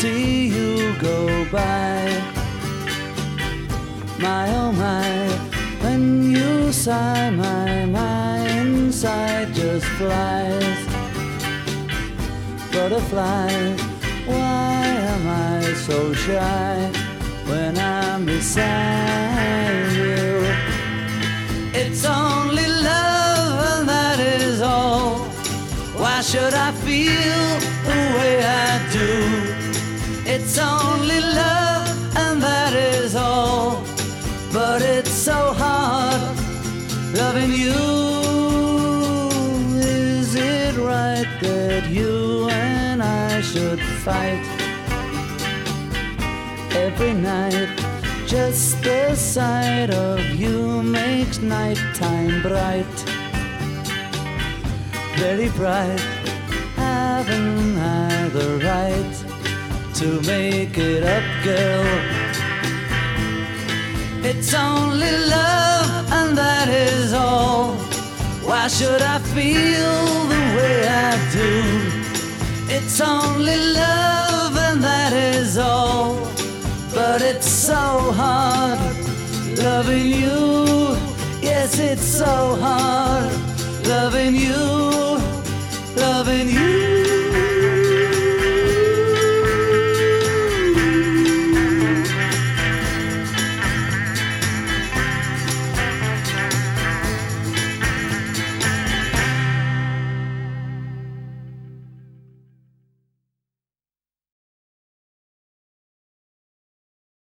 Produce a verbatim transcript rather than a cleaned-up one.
see you go by. My oh my, when you sigh, my, my inside just flies. Butterfly, why am I so shy when I'm beside you? It's only love and that is all. Why should I feel the way I do? It's only love and that is all. But it's so hard loving you. Is it right that you and I should fight every night? Just the sight of you makes nighttime bright, very bright. Haven't I the right to make it up, girl? It's only love and that is all. Why should I feel the way I do? It's only love and that is all. But it's so hard loving you. Yes, it's so hard loving you, loving you.